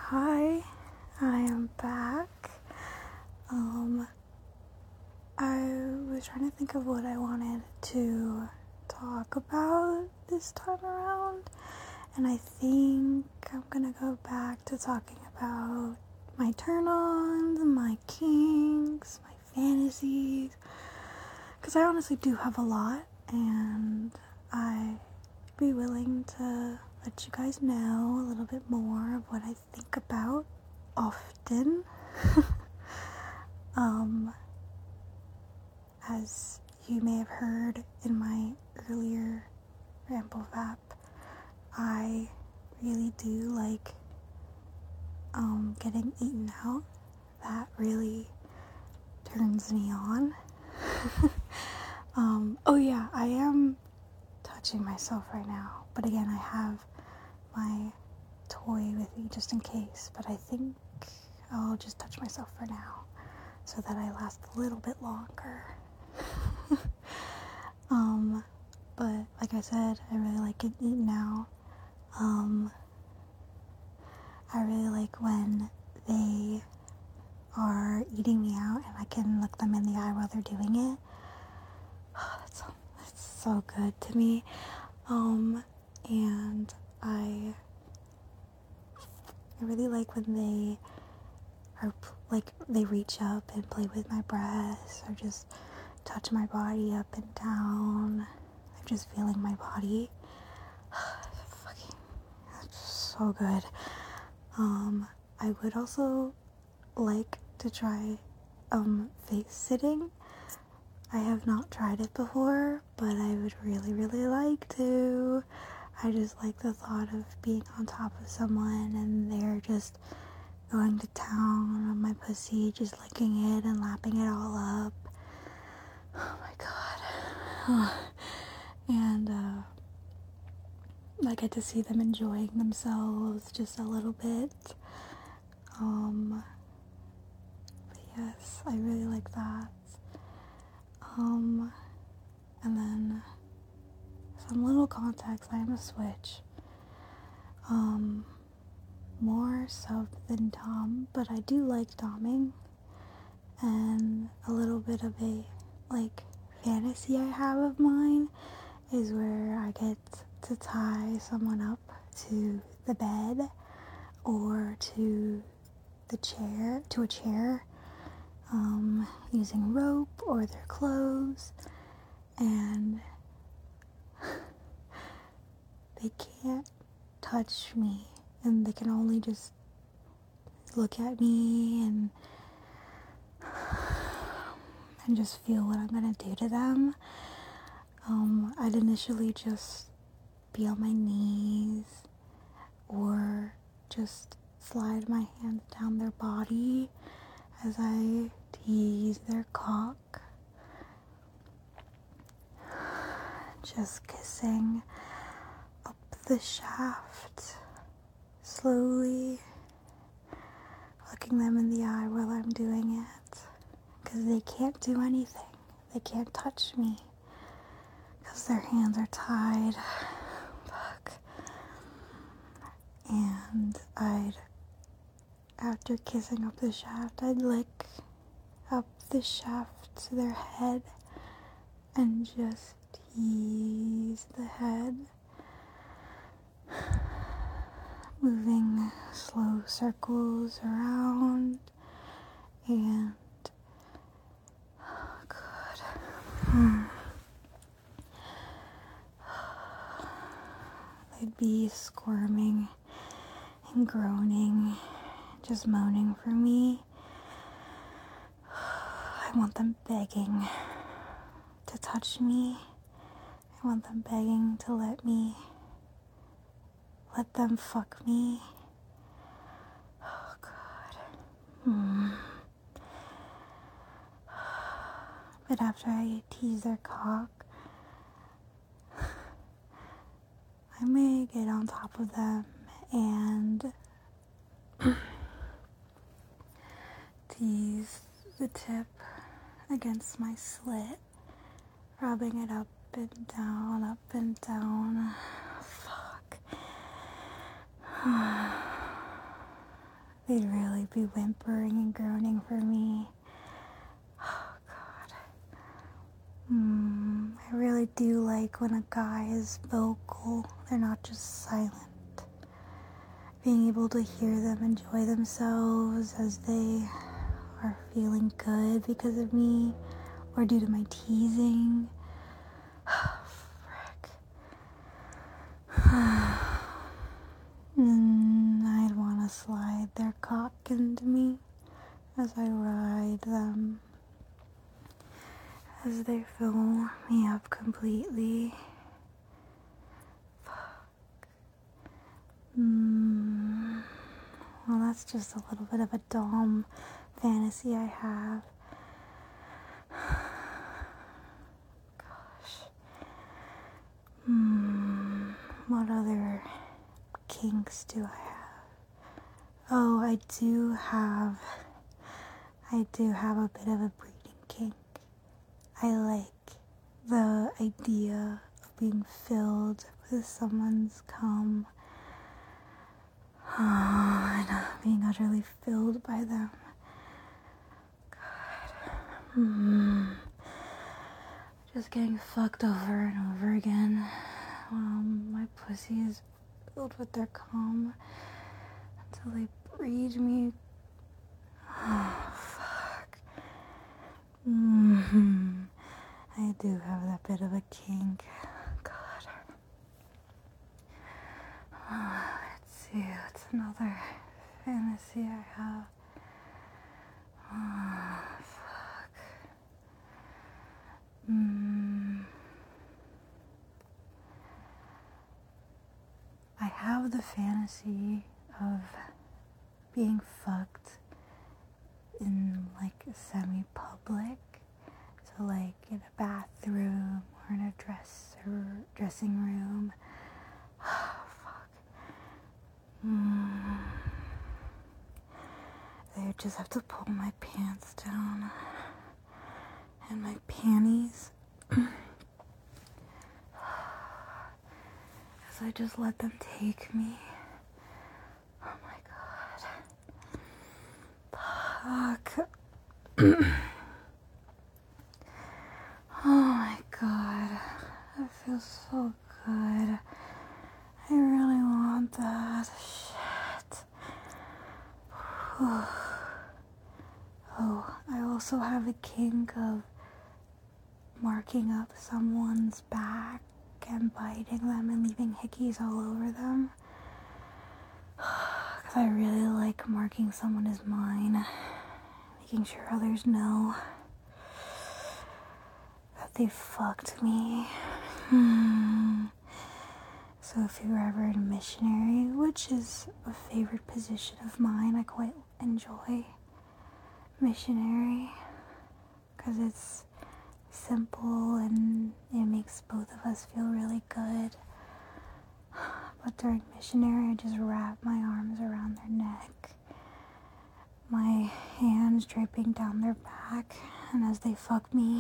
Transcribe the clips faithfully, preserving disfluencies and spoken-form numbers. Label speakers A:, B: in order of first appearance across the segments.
A: Hi, I am back. Um, I was trying to think of what I wanted to talk about this time around, and I think I'm gonna go back to talking about my turn-ons, my kinks, my fantasies, because I honestly do have a lot, and I'd be willing to let you guys know a little bit more of what I think about often. um, as you may have heard in my earlier ramble vap, I really do like um, getting eaten out. That really turns me on. um, oh yeah, I am touching myself right now, but again, I have my toy with me just in case, but I think I'll just touch myself for now so that I last a little bit longer. um, but like I said, I really like getting eaten out. Um, I really like when they are eating me out and I can look them in the eye while they're doing it. Oh, that's, so, that's so good to me. Um, and I I really like when they are, like, they reach up and play with my breasts or just touch my body up and down. I'm just feeling my body. Fucking, that's so good. Um, I would also like to try, um, face sitting. I have not tried it before, but I would really, really like to. I just like the thought of being on top of someone and they're just going to town on my pussy, just licking it and lapping it all up. Oh my god. And uh, I get to see them enjoying themselves just a little bit. Um, but yes, I really like that. Um, and then some little context, I am a switch. Um, more sub than dom, but I do like doming, and a little bit of a, like, fantasy I have of mine is where I get to tie someone up to the bed or to the chair, to a chair, um, using rope or their clothes, and they can't touch me, and they can only just look at me and and just feel what I'm gonna do to them. Um, I'd initially just be on my knees or just slide my hands down their body as I tease their cock, just kissing up the shaft slowly, looking them in the eye while I'm doing it, because they can't do anything. They can't touch me because their hands are tied. Fuck. And I'd, after kissing up the shaft, I'd lick up the shaft to their head and just tease the head, moving slow circles around, and oh god, hmm. They'd be squirming and groaning, just moaning for me. I want them begging to touch me. I want them begging to let me, let them fuck me. Oh god. Hmm. But after I tease their cock, I may get on top of them and tease the tip against my slit, rubbing it up and down, up and down. Fuck. they'd really be whimpering and groaning for me. Oh, God. Mm, I really do like when a guy is vocal. They're not just silent. Being able to hear them enjoy themselves as they are feeling good because of me or due to my teasing. Frick. And I'd want to slide their cock into me as I ride them, as they fill me up completely. Fuck. Mm. Well, that's just a little bit of a dom fantasy I have. Gosh. Hmm. What other kinks do I have? Oh, I do have, I do have a bit of a breeding kink. I like the idea of being filled with someone's cum. Oh, and uh, being utterly filled by them. God. Mm. Just getting fucked over and over again. Um, my pussy is filled with their cum until they breed me. Oh, fuck. Mm-hmm. I do have that bit of a kink. God. Oh, let's see, what's another fantasy I have? Oh, fuck. Mm. I have the fantasy of being fucked in like semi-public, so like in a bathroom or in a dresser dressing room. Oh, fuck. Mm. They would just have to pull my pants down and my panties as I just let them take me. Oh my god. Fuck. Oh my god. That feels so good. I really want that. Shit. Oh, I also have a kink of marking up someone's back and biting them and leaving hickeys all over them. Because I really like marking someone as mine. Making sure others know that they fucked me. Hmm. So if you're ever in a missionary, which is a favorite position of mine, I quite enjoy missionary because it's simple and it makes both of us feel really good. But during missionary, I just wrap my arms around their neck, my hands draping down their back, and as they fuck me,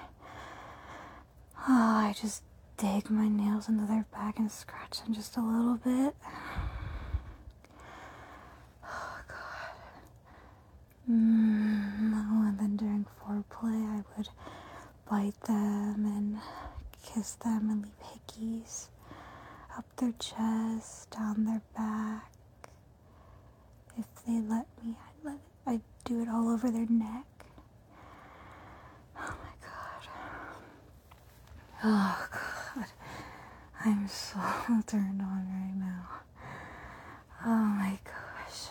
A: oh, I just dig my nails into their back and scratch them just a little bit. Oh, God. Mm, oh, and then during foreplay, I would bite them and kiss them and leave hickeys up their chest, down their back. If they let me, I'd let it, I'd do it all over their neck. Oh my god. Oh god. I'm so turned on right now. Oh my gosh.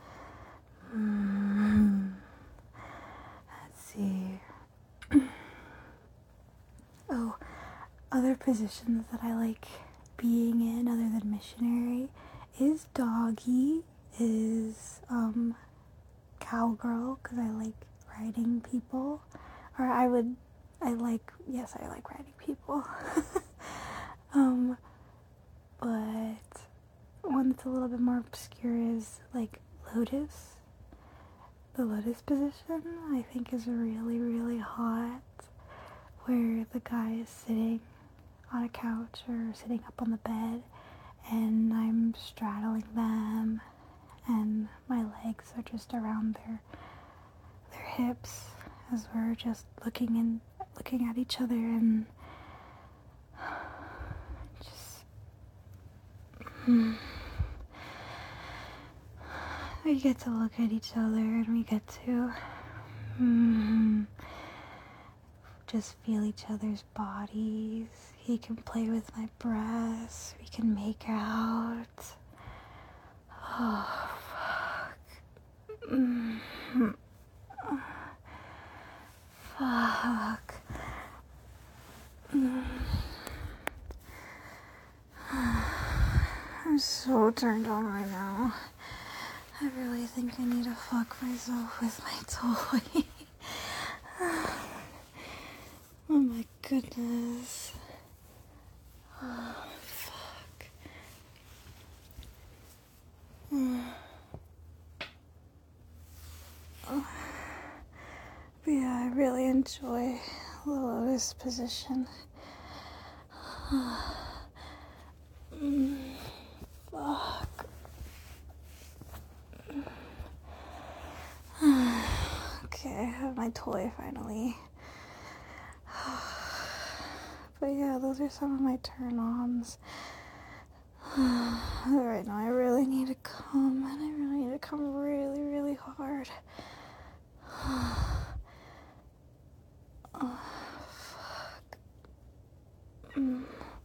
A: Mm. Let's see. Oh, other positions that I like being in other than missionary is doggy, is um cowgirl, because I like riding people, or I would I like yes I like riding people. um but one that's a little bit more obscure is like lotus. The lotus position I think is really really hot, where the guy is sitting on a couch or sitting up on the bed and I'm straddling them and my legs are just around their their hips as we're just looking and looking at each other and just mm, we get to look at each other and we get to mm, just feel each other's bodies. He can play with my breasts. We can make out. Oh, fuck. Mm-hmm. Fuck. Mm. I'm so turned on right now. I really think I need to fuck myself with my toy. Oh my goodness. Oh, fuck. Mm. Oh. But yeah, I really enjoy the lotus position. Mm. Fuck. Okay, I have my toy finally. But yeah, those are some of my turn-ons. Right now I really need to come, and I really need to come really, really hard. Oh, fuck. Mm.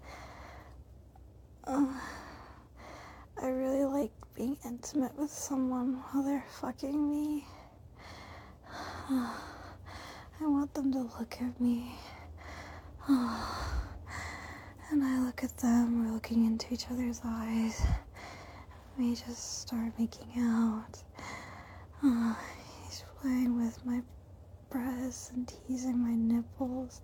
A: Uh, I really like being intimate with someone while they're fucking me. I want them to look at me. And I look at them, we're looking into each other's eyes. We just start making out. Oh, he's playing with my breasts and teasing my nipples.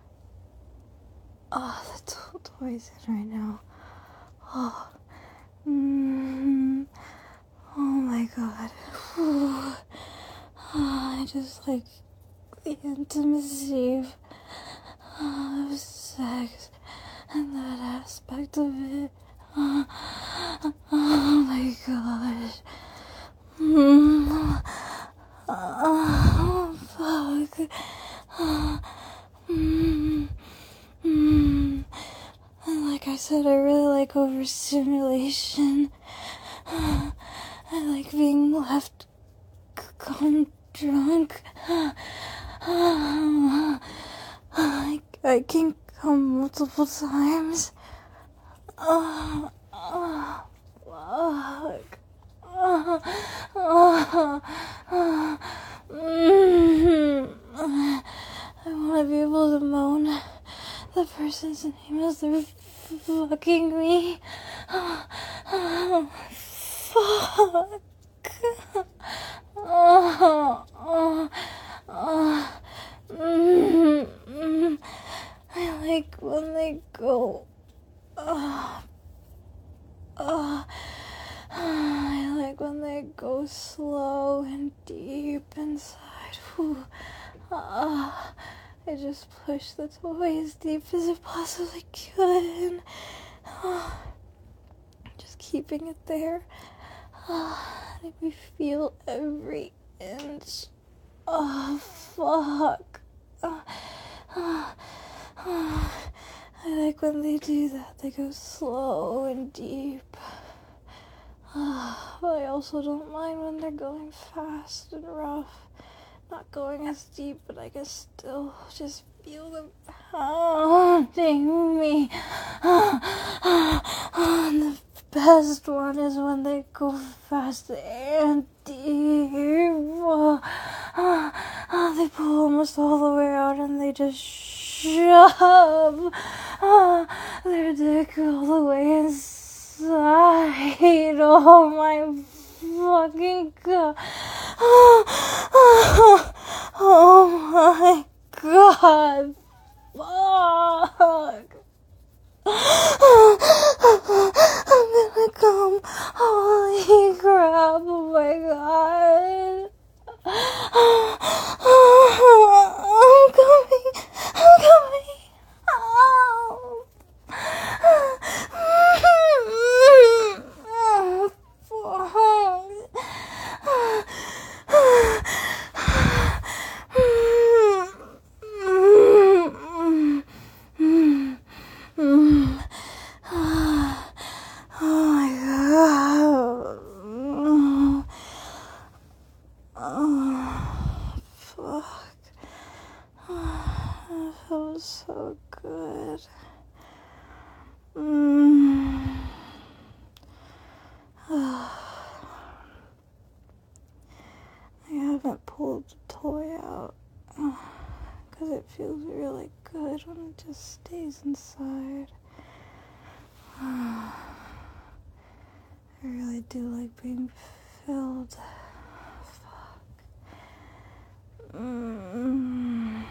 A: Oh, the to- toy's in right now. Oh, mm, oh my god. Whew. Oh, I just like the intimacy of, of sex and that aspect of it. Oh, oh my gosh. Mm. Oh, fuck. Oh, mm, mm. And like I said, I really like overstimulation. I like being left c- drunk. I, I can come multiple times. Oh, oh, fuck. Oh, oh, oh, mm, I want to be able to moan the person's name as they're fucking me. Oh, oh, fuck. Oh, oh, oh, mm, mm. I like when they go. Oh, oh, I like when they go slow and deep inside. Whew. Oh, I just push the toy as deep as it possibly could. Oh, just keeping it there. Oh, let me feel every inch. Oh, fuck. Oh, oh, oh. I like when they do that. They go slow and deep. Oh, but I also don't mind when they're going fast and rough. Not going as deep, but I can still just feel them pounding me. And the best one is when they go fast and deep. They pull almost all the way out and they just shove their dick all the way inside. Oh my fucking god. Oh my god. Fuck. I'm gonna come. Holy crap. Oh my god. I'm coming. I'm coming. Oh. Oh, fuck. haven't pulled the toy out because it feels really good when it just stays inside. I really do like being filled. Fuck. Mm.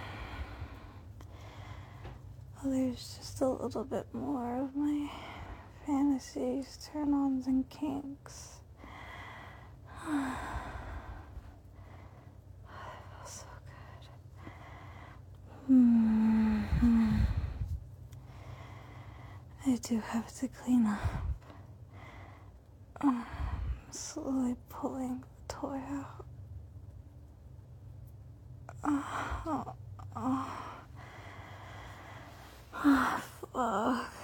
A: Oh, there's just a little bit more of my fantasies, turn-ons, and kinks. It feels so good. Mm-hmm. I do have to clean up. I'm slowly pulling the toy out. Oh, oh, oh, fuck.